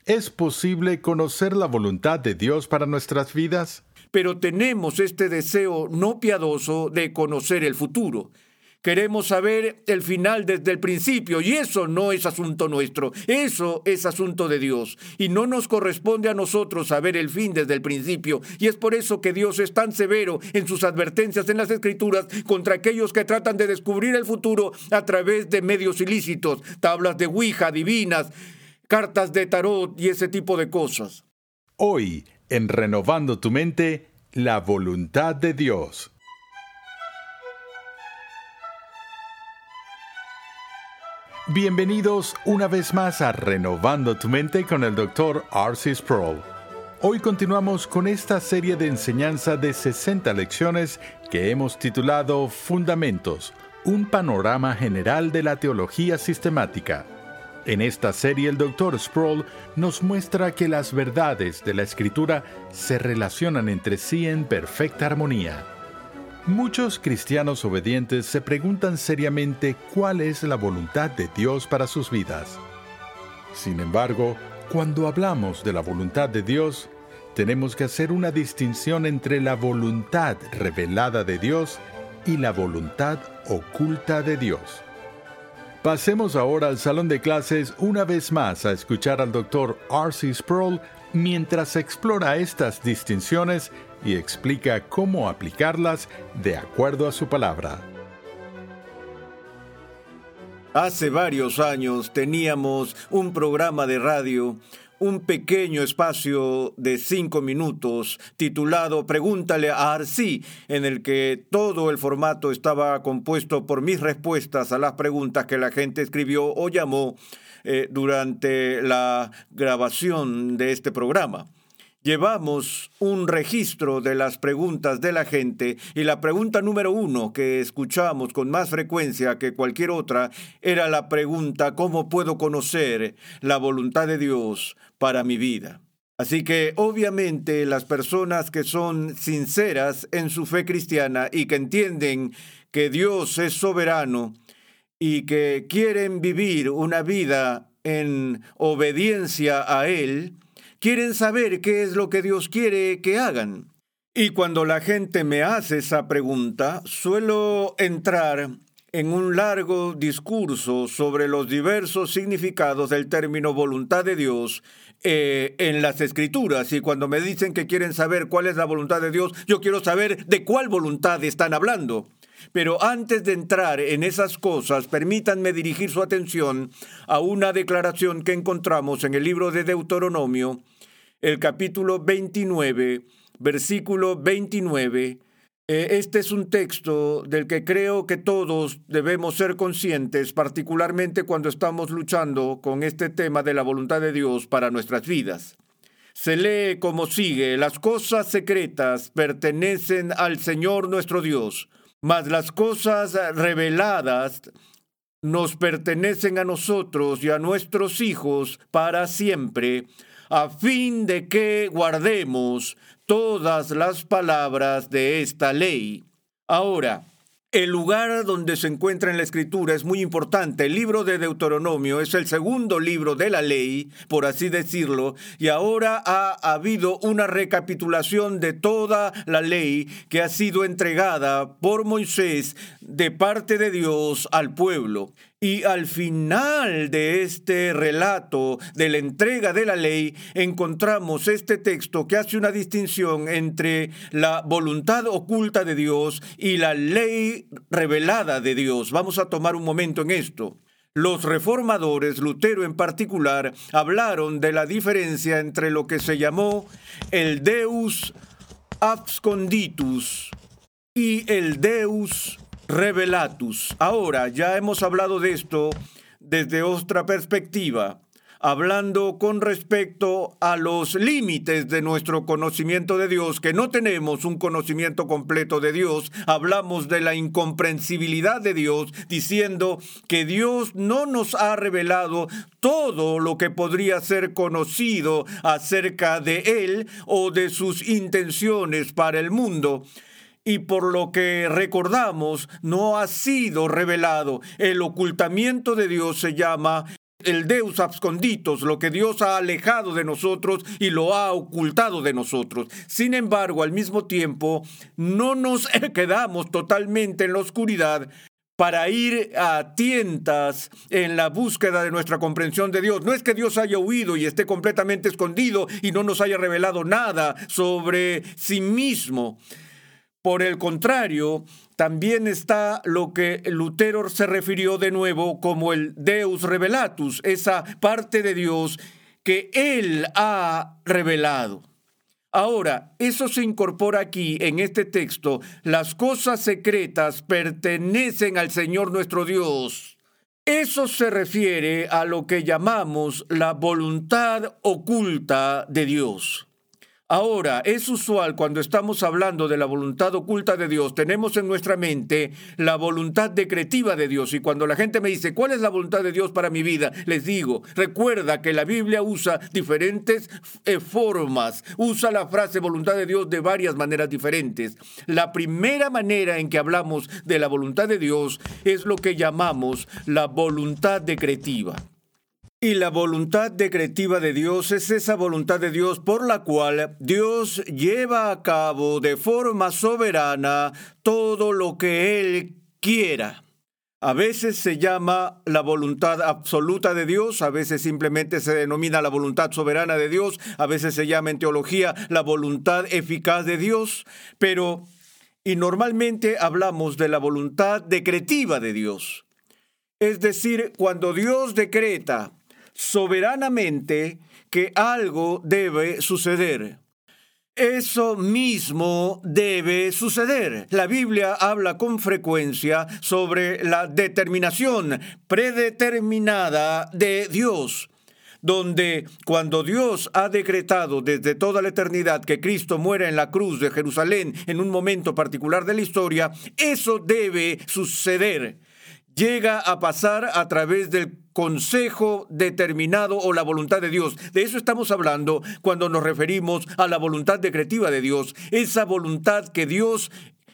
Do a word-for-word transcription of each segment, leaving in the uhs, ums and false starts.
¿Es posible conocer la voluntad de Dios para nuestras vidas? Pero tenemos este deseo no piadoso de conocer el futuro. Queremos saber el final desde el principio, y eso no es asunto nuestro, eso es asunto de Dios. Y no nos corresponde a nosotros saber el fin desde el principio, y es por eso que Dios es tan severo en sus advertencias en las Escrituras contra aquellos que tratan de descubrir el futuro a través de medios ilícitos, tablas de Ouija, divinas, cartas de tarot y ese tipo de cosas. Hoy, en Renovando tu Mente, la voluntad de Dios. Bienvenidos una vez más a Renovando tu Mente con el doctor R C Sproul. Hoy continuamos con esta serie de enseñanza de sesenta lecciones que hemos titulado Fundamentos, un panorama general de la teología sistemática. En esta serie el doctor Sproul nos muestra que las verdades de la Escritura se relacionan entre sí en perfecta armonía. Muchos cristianos obedientes se preguntan seriamente cuál es la voluntad de Dios para sus vidas. Sin embargo, cuando hablamos de la voluntad de Dios, tenemos que hacer una distinción entre la voluntad revelada de Dios y la voluntad oculta de Dios. Pasemos ahora al salón de clases una vez más a escuchar al doctor R C Sproul mientras explora estas distinciones y explica cómo aplicarlas de acuerdo a su palabra. Hace varios años teníamos un programa de radio, un pequeño espacio de cinco minutos titulado Pregúntale a R C, en el que todo el formato estaba compuesto por mis respuestas a las preguntas que la gente escribió o llamó eh, durante la grabación de este programa. Llevamos un registro de las preguntas de la gente y la pregunta número uno que escuchamos con más frecuencia que cualquier otra era la pregunta ¿cómo puedo conocer la voluntad de Dios para mi vida? Así que obviamente las personas que son sinceras en su fe cristiana y que entienden que Dios es soberano y que quieren vivir una vida en obediencia a Él, quieren saber qué es lo que Dios quiere que hagan. Y cuando la gente me hace esa pregunta, suelo entrar en un largo discurso sobre los diversos significados del término voluntad de Dios eh, en las Escrituras. Y cuando me dicen que quieren saber cuál es la voluntad de Dios, yo quiero saber de cuál voluntad están hablando. Pero antes de entrar en esas cosas, permítanme dirigir su atención a una declaración que encontramos en el libro de Deuteronomio, el capítulo veintinueve, versículo veintinueve. Este es un texto del que creo que todos debemos ser conscientes, particularmente cuando estamos luchando con este tema de la voluntad de Dios para nuestras vidas. Se lee como sigue: las cosas secretas pertenecen al Señor nuestro Dios, mas las cosas reveladas nos pertenecen a nosotros y a nuestros hijos para siempre, a fin de que guardemos todas las palabras de esta ley. Ahora, el lugar donde se encuentra en la Escritura es muy importante. El libro de Deuteronomio es el segundo libro de la ley, por así decirlo, y ahora ha habido una recapitulación de toda la ley que ha sido entregada por Moisés de parte de Dios al pueblo. Y al final de este relato de la entrega de la ley, encontramos este texto que hace una distinción entre la voluntad oculta de Dios y la ley revelada de Dios. Vamos a tomar un momento en esto. Los reformadores, Lutero en particular, hablaron de la diferencia entre lo que se llamó el Deus absconditus y el Deus revelatus. Ahora, ya hemos hablado de esto desde otra perspectiva, hablando con respecto a los límites de nuestro conocimiento de Dios, que no tenemos un conocimiento completo de Dios. Hablamos de la incomprensibilidad de Dios, diciendo que Dios no nos ha revelado todo lo que podría ser conocido acerca de Él o de sus intenciones para el mundo. Y por lo que recordamos, no ha sido revelado. El ocultamiento de Dios se llama el Deus absconditus, lo que Dios ha alejado de nosotros y lo ha ocultado de nosotros. Sin embargo, al mismo tiempo, no nos quedamos totalmente en la oscuridad para ir a tientas en la búsqueda de nuestra comprensión de Dios. No es que Dios haya huido y esté completamente escondido y no nos haya revelado nada sobre sí mismo. Por el contrario, también está lo que Lutero se refirió de nuevo como el Deus revelatus, esa parte de Dios que Él ha revelado. Ahora, eso se incorpora aquí en este texto. Las cosas secretas pertenecen al Señor nuestro Dios. Eso se refiere a lo que llamamos la voluntad oculta de Dios. Ahora, es usual cuando estamos hablando de la voluntad oculta de Dios, tenemos en nuestra mente la voluntad decretiva de Dios. Y cuando la gente me dice, ¿cuál es la voluntad de Dios para mi vida? Les digo, recuerda que la Biblia usa diferentes eh, formas, usa la frase voluntad de Dios de varias maneras diferentes. La primera manera en que hablamos de la voluntad de Dios es lo que llamamos la voluntad decretiva. Y la voluntad decretiva de Dios es esa voluntad de Dios por la cual Dios lleva a cabo de forma soberana todo lo que Él quiera. A veces se llama la voluntad absoluta de Dios, a veces simplemente se denomina la voluntad soberana de Dios, a veces se llama en teología la voluntad eficaz de Dios, pero y normalmente hablamos de la voluntad decretiva de Dios. Es decir, cuando Dios decreta soberanamente que algo debe suceder. Eso mismo debe suceder. La Biblia habla con frecuencia sobre la determinación predeterminada de Dios, donde cuando Dios ha decretado desde toda la eternidad que Cristo muera en la cruz de Jerusalén en un momento particular de la historia, eso debe suceder. Llega a pasar a través del consejo determinado o la voluntad de Dios. De eso estamos hablando cuando nos referimos a la voluntad decretiva de Dios. Esa voluntad que Dios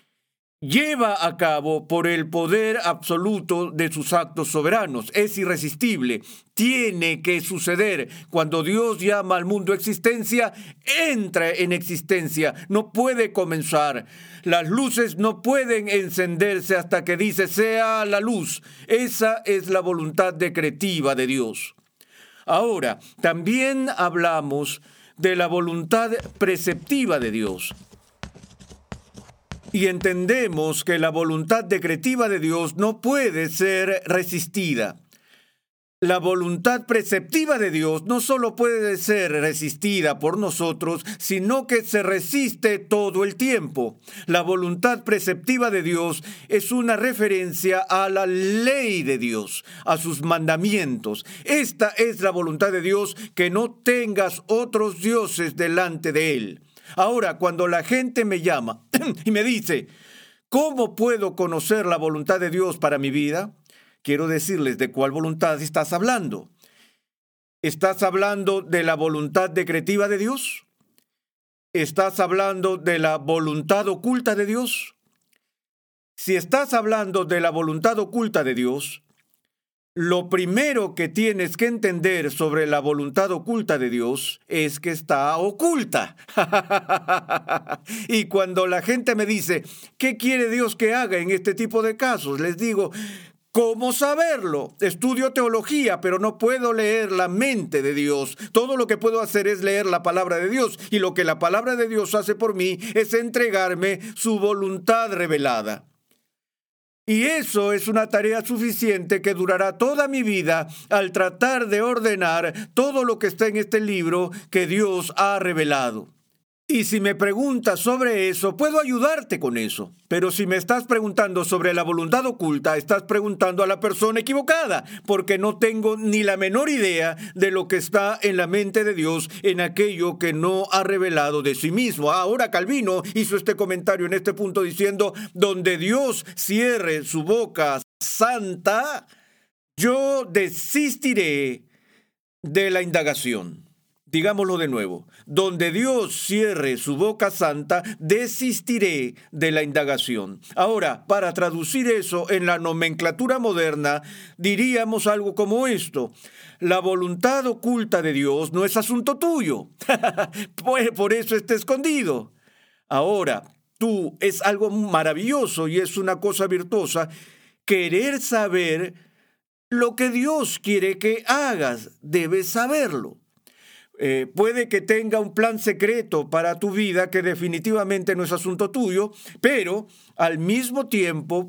lleva a cabo por el poder absoluto de sus actos soberanos. Es irresistible. Tiene que suceder. Cuando Dios llama al mundo existencia, entra en existencia. No puede comenzar. Las luces no pueden encenderse hasta que dice sea la luz. Esa es la voluntad decretiva de Dios. Ahora, también hablamos de la voluntad preceptiva de Dios. Y entendemos que la voluntad decretiva de Dios no puede ser resistida. La voluntad preceptiva de Dios no solo puede ser resistida por nosotros, sino que se resiste todo el tiempo. La voluntad preceptiva de Dios es una referencia a la ley de Dios, a sus mandamientos. Esta es la voluntad de Dios, que no tengas otros dioses delante de Él. Ahora, cuando la gente me llama y me dice, ¿cómo puedo conocer la voluntad de Dios para mi vida? Quiero decirles de cuál voluntad estás hablando. ¿Estás hablando de la voluntad decretiva de Dios? ¿Estás hablando de la voluntad oculta de Dios? Si estás hablando de la voluntad oculta de Dios, lo primero que tienes que entender sobre la voluntad oculta de Dios es que está oculta. Y cuando la gente me dice, ¿qué quiere Dios que haga en este tipo de casos? Les digo, ¿cómo saberlo? Estudio teología, pero no puedo leer la mente de Dios. Todo lo que puedo hacer es leer la palabra de Dios. Y lo que la palabra de Dios hace por mí es entregarme su voluntad revelada. Y eso es una tarea suficiente que durará toda mi vida al tratar de ordenar todo lo que está en este libro que Dios ha revelado. Y si me preguntas sobre eso, puedo ayudarte con eso. Pero si me estás preguntando sobre la voluntad oculta, estás preguntando a la persona equivocada, porque no tengo ni la menor idea de lo que está en la mente de Dios en aquello que no ha revelado de sí mismo. Ahora Calvino hizo este comentario en este punto diciendo, donde Dios cierre su boca santa, yo desistiré de la indagación. Digámoslo de nuevo. Donde Dios cierre su boca santa, desistiré de la indagación. Ahora, para traducir eso en la nomenclatura moderna, diríamos algo como esto. La voluntad oculta de Dios no es asunto tuyo. Pues por eso está escondido. Ahora, tú, es algo maravilloso y es una cosa virtuosa querer saber lo que Dios quiere que hagas. Debes saberlo. Eh, puede que tenga un plan secreto para tu vida que definitivamente no es asunto tuyo, pero al mismo tiempo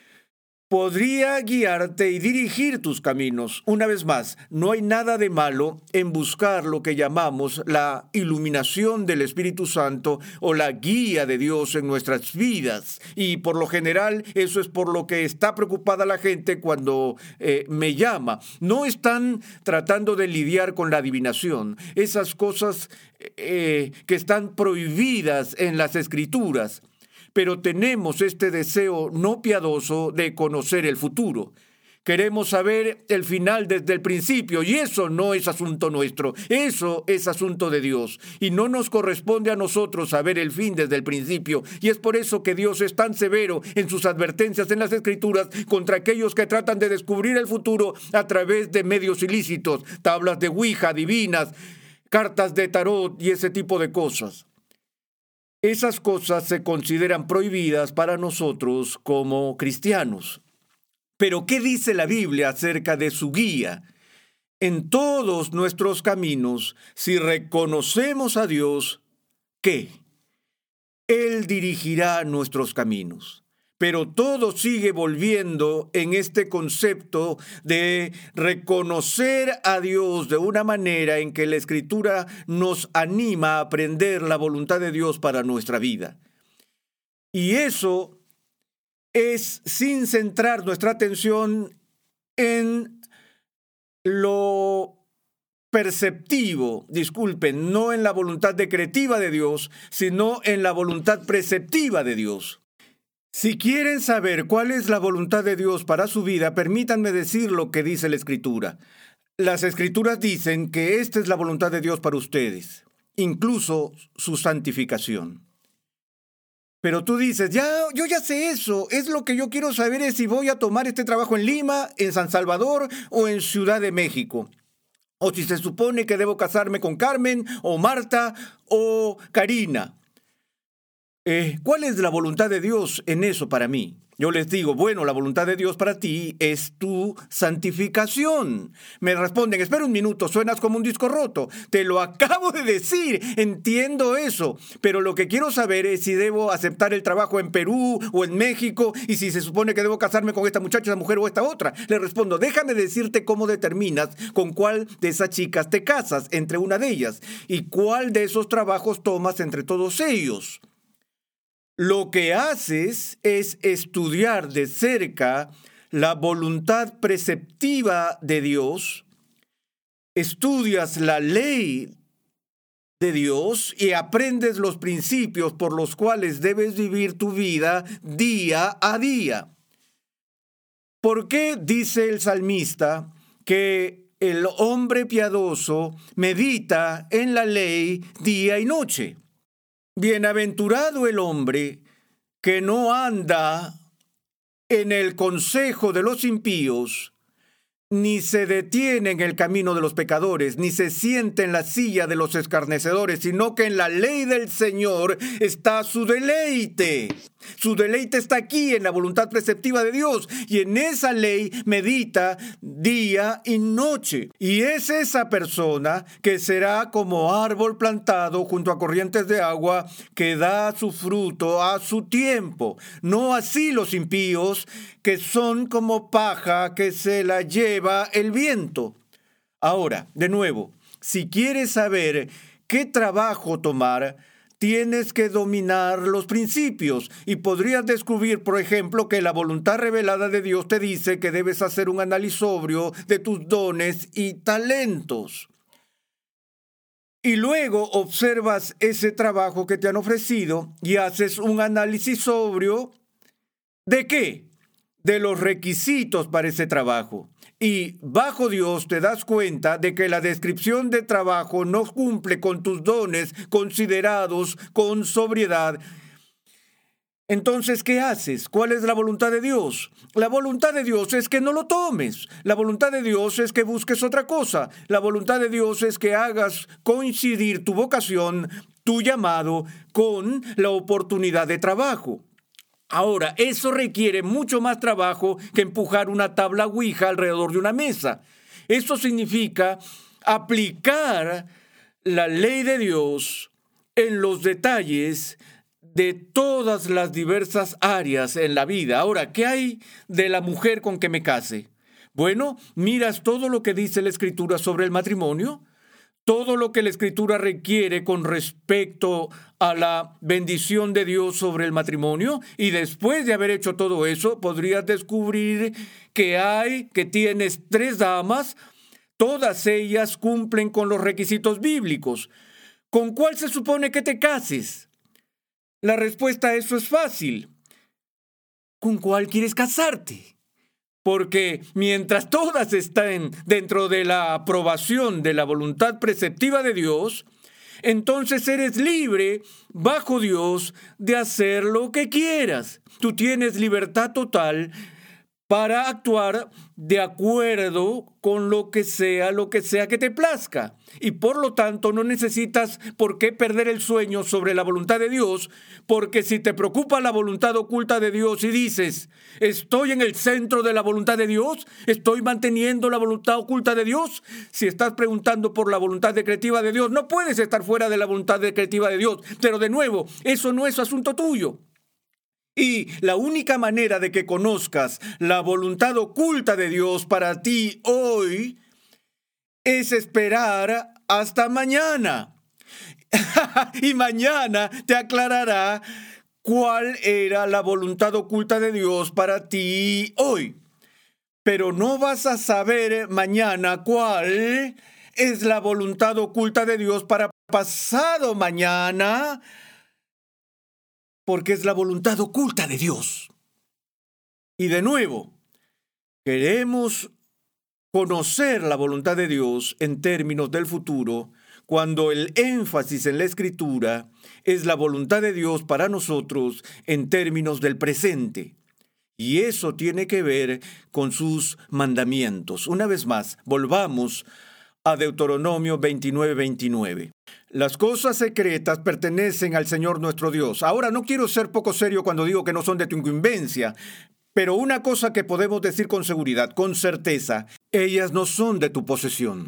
podría guiarte y dirigir tus caminos. Una vez más, no hay nada de malo en buscar lo que llamamos la iluminación del Espíritu Santo o la guía de Dios en nuestras vidas. Y por lo general, eso es por lo que está preocupada la gente cuando eh, me llama. No están tratando de lidiar con la adivinación, esas cosas eh, que están prohibidas en las Escrituras. Pero tenemos este deseo no piadoso de conocer el futuro. Queremos saber el final desde el principio, y eso no es asunto nuestro, eso es asunto de Dios. Y no nos corresponde a nosotros saber el fin desde el principio, y es por eso que Dios es tan severo en sus advertencias en las Escrituras contra aquellos que tratan de descubrir el futuro a través de medios ilícitos, tablas de Ouija, divinas, cartas de tarot y ese tipo de cosas. Esas cosas se consideran prohibidas para nosotros como cristianos. Pero, ¿qué dice la Biblia acerca de su guía? En todos nuestros caminos, si reconocemos a Dios, ¿qué? Él dirigirá nuestros caminos. Pero todo sigue volviendo en este concepto de reconocer a Dios de una manera en que la Escritura nos anima a aprender la voluntad de Dios para nuestra vida. Y eso es sin centrar nuestra atención en lo perceptivo, disculpen, no en la voluntad decretiva de Dios, sino en la voluntad preceptiva de Dios. Si quieren saber cuál es la voluntad de Dios para su vida, permítanme decir lo que dice la Escritura. Las Escrituras dicen que esta es la voluntad de Dios para ustedes, incluso su santificación. Pero tú dices, ya, yo ya sé eso, es lo que yo quiero saber es si voy a tomar este trabajo en Lima, en San Salvador o en Ciudad de México. O si se supone que debo casarme con Carmen o Marta o Karina. Eh, ¿Cuál es la voluntad de Dios en eso para mí? Yo les digo, bueno, la voluntad de Dios para ti es tu santificación. Me responden, espera un minuto, suenas como un disco roto. Te lo acabo de decir, entiendo eso. Pero lo que quiero saber es si debo aceptar el trabajo en Perú o en México y si se supone que debo casarme con esta muchacha, esta mujer o esta otra. Le respondo, déjame decirte cómo determinas con cuál de esas chicas te casas entre una de ellas y cuál de esos trabajos tomas entre todos ellos. Lo que haces es estudiar de cerca la voluntad preceptiva de Dios, estudias la ley de Dios y aprendes los principios por los cuales debes vivir tu vida día a día. ¿Por qué dice el salmista que el hombre piadoso medita en la ley día y noche? Bienaventurado el hombre que no anda en el consejo de los impíos, ni se detiene en el camino de los pecadores, ni se siente en la silla de los escarnecedores, sino que en la ley del Señor está su deleite. Su deleite está aquí en la voluntad preceptiva de Dios, y en esa ley medita día y noche. Y es esa persona que será como árbol plantado junto a corrientes de agua, que da su fruto a su tiempo. No así los impíos, que son como paja que se la lleva el viento. Ahora, de nuevo, si quieres saber qué trabajo tomar, tienes que dominar los principios y podrías descubrir, por ejemplo, que la voluntad revelada de Dios te dice que debes hacer un análisis sobrio de tus dones y talentos. Y luego observas ese trabajo que te han ofrecido y haces un análisis sobrio ¿de qué? de los requisitos para ese trabajo. Y bajo Dios te das cuenta de que la descripción de trabajo no cumple con tus dones considerados con sobriedad. Entonces, ¿qué haces? ¿Cuál es la voluntad de Dios? La voluntad de Dios es que no lo tomes. La voluntad de Dios es que busques otra cosa. La voluntad de Dios es que hagas coincidir tu vocación, tu llamado, con la oportunidad de trabajo. Ahora, eso requiere mucho más trabajo que empujar una tabla Ouija alrededor de una mesa. Eso significa aplicar la ley de Dios en los detalles de todas las diversas áreas en la vida. Ahora, ¿qué hay de la mujer con que me case? Bueno, miras todo lo que dice la Escritura sobre el matrimonio, todo lo que la Escritura requiere con respecto a la bendición de Dios sobre el matrimonio, y después de haber hecho todo eso, podrías descubrir que hay, que tienes tres damas, todas ellas cumplen con los requisitos bíblicos. ¿Con cuál se supone que te cases? La respuesta a eso es fácil. ¿Con cuál quieres casarte? Porque mientras todas están dentro de la aprobación de la voluntad preceptiva de Dios, entonces eres libre, bajo Dios, de hacer lo que quieras. Tú tienes libertad total para actuar de acuerdo con lo que sea, lo que sea que te plazca. Y por lo tanto no necesitas por qué perder el sueño sobre la voluntad de Dios, porque si te preocupa la voluntad oculta de Dios y dices, estoy en el centro de la voluntad de Dios, estoy manteniendo la voluntad oculta de Dios, si estás preguntando por la voluntad decretiva de Dios, no puedes estar fuera de la voluntad decretiva de Dios. Pero de nuevo, eso no es asunto tuyo. Y la única manera de que conozcas la voluntad oculta de Dios para ti hoy es esperar hasta mañana. Y mañana te aclarará cuál era la voluntad oculta de Dios para ti hoy. Pero no vas a saber mañana cuál es la voluntad oculta de Dios para pasado mañana, porque es la voluntad oculta de Dios. Y de nuevo, queremos conocer la voluntad de Dios en términos del futuro, cuando el énfasis en la Escritura es la voluntad de Dios para nosotros en términos del presente. Y eso tiene que ver con sus mandamientos. Una vez más, volvamos a Deuteronomio veintinueve, veintinueve. Las cosas secretas pertenecen al Señor nuestro Dios. Ahora, no quiero ser poco serio cuando digo que no son de tu incumbencia, pero una cosa que podemos decir con seguridad, con certeza, ellas no son de tu posesión.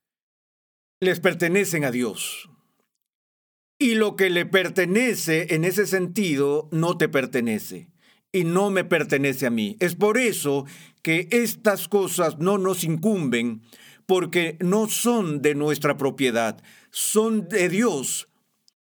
Les pertenecen a Dios. Y lo que le pertenece en ese sentido no te pertenece. Y no me pertenece a mí. Es por eso que estas cosas no nos incumben, porque no son de nuestra propiedad, son de Dios.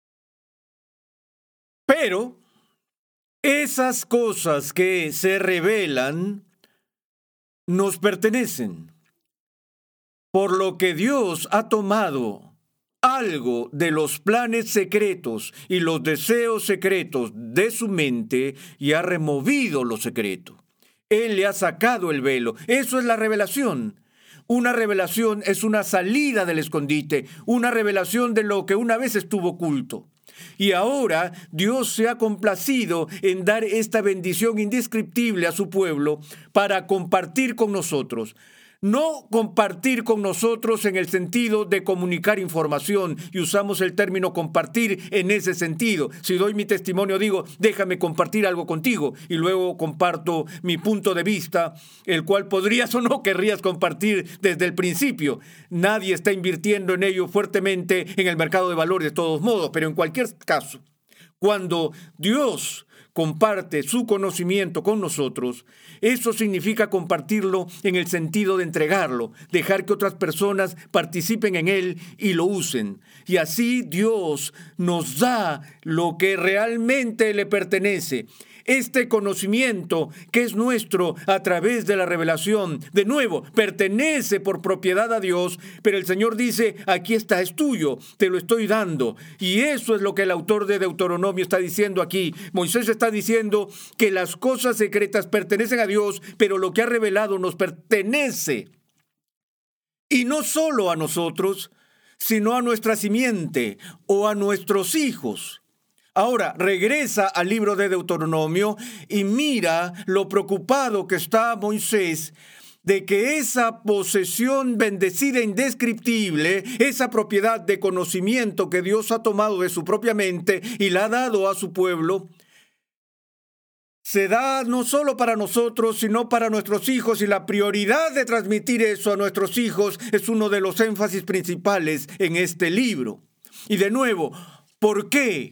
Pero esas cosas que se revelan nos pertenecen, por lo que Dios ha tomado algo de los planes secretos y los deseos secretos de su mente y ha removido lo secreto. Él le ha sacado el velo. Eso es la revelación. Una revelación es una salida del escondite, una revelación de lo que una vez estuvo oculto. Y ahora Dios se ha complacido en dar esta bendición indescriptible a su pueblo para compartir con nosotros. No compartir con nosotros en el sentido de comunicar información, y usamos el término compartir en ese sentido. Si doy mi testimonio, digo, déjame compartir algo contigo, y luego comparto mi punto de vista, el cual podrías o no querrías compartir desde el principio. Nadie está invirtiendo en ello fuertemente en el mercado de valores de todos modos, pero en cualquier caso, cuando Dios comparte su conocimiento con nosotros, eso significa compartirlo en el sentido de entregarlo, dejar que otras personas participen en él y lo usen. Y así Dios nos da lo que realmente le pertenece. Este conocimiento que es nuestro a través de la revelación, de nuevo, pertenece por propiedad a Dios, pero el Señor dice, aquí está, es tuyo, te lo estoy dando. Y eso es lo que el autor de Deuteronomio está diciendo aquí. Moisés está diciendo que las cosas secretas pertenecen a Dios, pero lo que ha revelado nos pertenece. Y no solo a nosotros, sino a nuestra simiente o a nuestros hijos. Ahora, regresa al libro de Deuteronomio y mira lo preocupado que está Moisés de que esa posesión bendecida e indescriptible, esa propiedad de conocimiento que Dios ha tomado de su propia mente y la ha dado a su pueblo, se da no solo para nosotros, sino para nuestros hijos, y la prioridad de transmitir eso a nuestros hijos es uno de los énfasis principales en este libro. Y de nuevo, ¿por qué?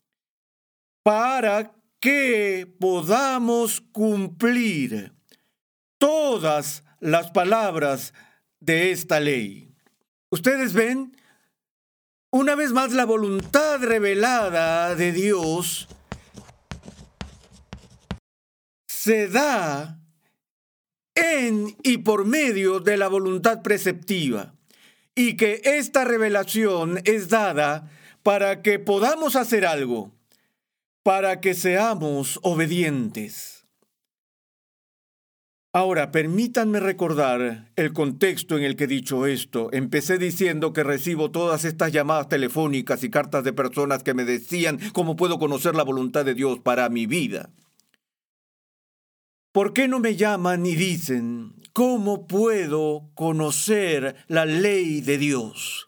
Para que podamos cumplir todas las palabras de esta ley. Ustedes ven, una vez más, la voluntad revelada de Dios se da en y por medio de la voluntad preceptiva, y que esta revelación es dada para que podamos hacer algo, para que seamos obedientes. Ahora, permítanme recordar el contexto en el que he dicho esto. Empecé diciendo que recibo todas estas llamadas telefónicas y cartas de personas que me decían cómo puedo conocer la voluntad de Dios para mi vida. ¿Por qué no me llaman y dicen cómo puedo conocer la ley de Dios?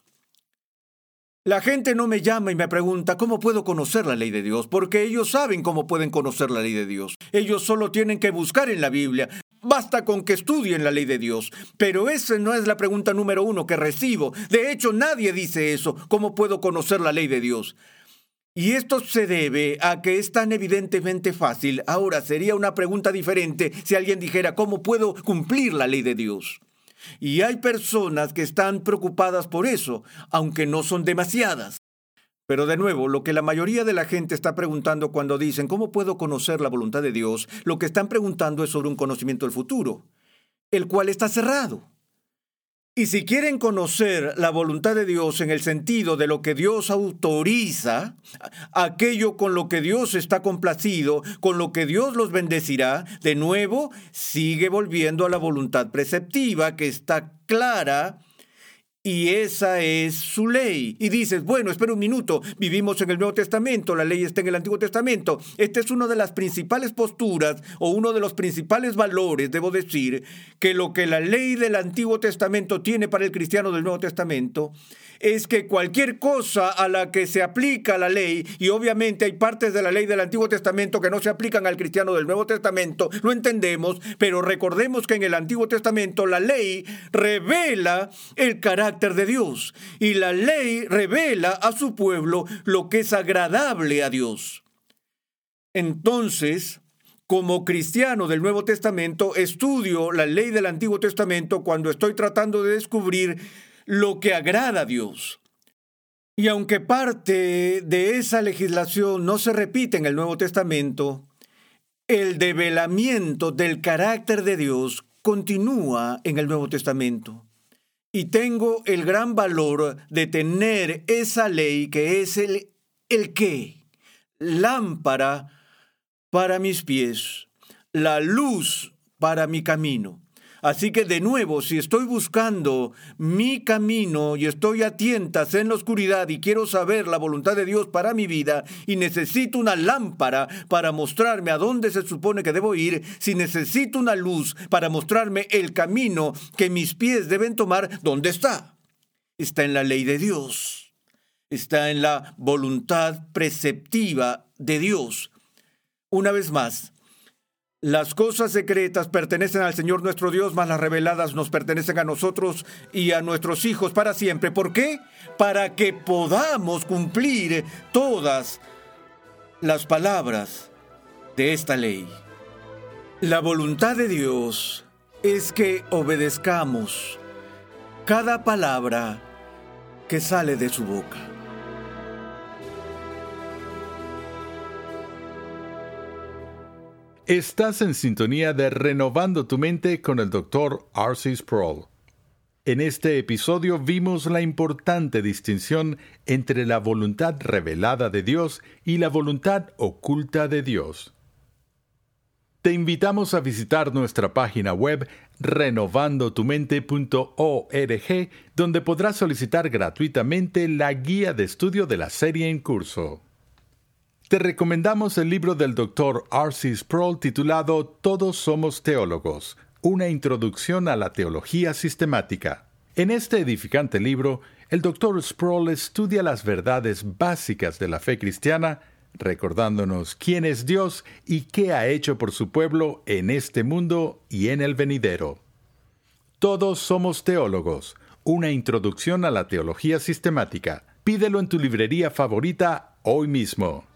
La gente no me llama y me pregunta ¿cómo puedo conocer la ley de Dios? Porque ellos saben cómo pueden conocer la ley de Dios. Ellos solo tienen que buscar en la Biblia. Basta con que estudien la ley de Dios. Pero esa no es la pregunta número uno que recibo. De hecho, nadie dice eso. ¿Cómo puedo conocer la ley de Dios? Y esto se debe a que es tan evidentemente fácil. Ahora, sería una pregunta diferente si alguien dijera ¿cómo puedo cumplir la ley de Dios? Y hay personas que están preocupadas por eso, aunque no son demasiadas. Pero de nuevo, lo que la mayoría de la gente está preguntando cuando dicen ¿cómo puedo conocer la voluntad de Dios? Lo que están preguntando es sobre un conocimiento del futuro, el cual está cerrado. Y si quieren conocer la voluntad de Dios en el sentido de lo que Dios autoriza, aquello con lo que Dios está complacido, con lo que Dios los bendecirá, de nuevo, sigue volviendo a la voluntad preceptiva que está clara, y esa es su ley. Y dices, bueno, espera un minuto, vivimos en el Nuevo Testamento, la ley está en el Antiguo Testamento. Esta es una de las principales posturas o uno de los principales valores, debo decir, que lo que la ley del Antiguo Testamento tiene para el cristiano del Nuevo Testamento es que cualquier cosa a la que se aplica la ley, y obviamente hay partes de la ley del Antiguo Testamento que no se aplican al cristiano del Nuevo Testamento, lo entendemos, pero recordemos que en el Antiguo Testamento la ley revela el carácter de Dios, y la ley revela a su pueblo lo que es agradable a Dios. Entonces, como cristiano del Nuevo Testamento, estudio la ley del Antiguo Testamento cuando estoy tratando de descubrir lo que agrada a Dios. Y aunque parte de esa legislación no se repite en el Nuevo Testamento, el develamiento del carácter de Dios continúa en el Nuevo Testamento. Y tengo el gran valor de tener esa ley que es el, el qué, lámpara para mis pies, la luz para mi camino. Así que de nuevo, si estoy buscando mi camino y estoy a tientas en la oscuridad y quiero saber la voluntad de Dios para mi vida y necesito una lámpara para mostrarme a dónde se supone que debo ir, si necesito una luz para mostrarme el camino que mis pies deben tomar, ¿dónde está? Está en la ley de Dios. Está en la voluntad preceptiva de Dios. Una vez más, las cosas secretas pertenecen al Señor nuestro Dios, mas las reveladas nos pertenecen a nosotros y a nuestros hijos para siempre. ¿Por qué? Para que podamos cumplir todas las palabras de esta ley. La voluntad de Dios es que obedezcamos cada palabra que sale de su boca. Estás en sintonía de Renovando tu Mente con el doctor R C Sproul. En este episodio vimos la importante distinción entre la voluntad revelada de Dios y la voluntad oculta de Dios. Te invitamos a visitar nuestra página web renovando tu mente punto org, donde podrás solicitar gratuitamente la guía de estudio de la serie en curso. Te recomendamos el libro del doctor R C Sproul titulado Todos somos teólogos, una introducción a la teología sistemática. En este edificante libro, el doctor Sproul estudia las verdades básicas de la fe cristiana, recordándonos quién es Dios y qué ha hecho por su pueblo en este mundo y en el venidero. Todos somos teólogos, una introducción a la teología sistemática. Pídelo en tu librería favorita hoy mismo.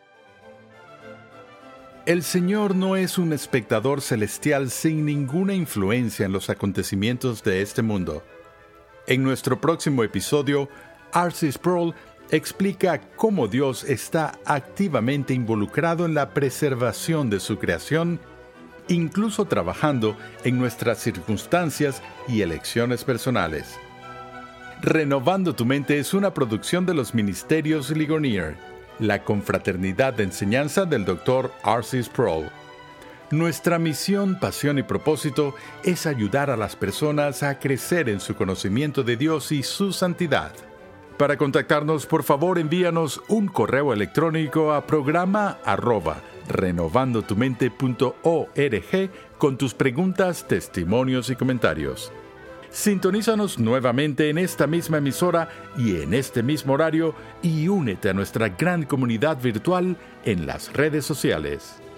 El Señor no es un espectador celestial sin ninguna influencia en los acontecimientos de este mundo. En nuestro próximo episodio, R C Sproul explica cómo Dios está activamente involucrado en la preservación de su creación, incluso trabajando en nuestras circunstancias y elecciones personales. Renovando tu Mente es una producción de los Ministerios Ligonier, la confraternidad de enseñanza del doctor R C Sproul. Nuestra misión, pasión y propósito es ayudar a las personas a crecer en su conocimiento de Dios y su santidad. Para contactarnos, por favor, envíanos un correo electrónico a programa arroba renovando tu mente punto org con tus preguntas, testimonios y comentarios. Sintonízanos nuevamente en esta misma emisora y en este mismo horario y únete a nuestra gran comunidad virtual en las redes sociales.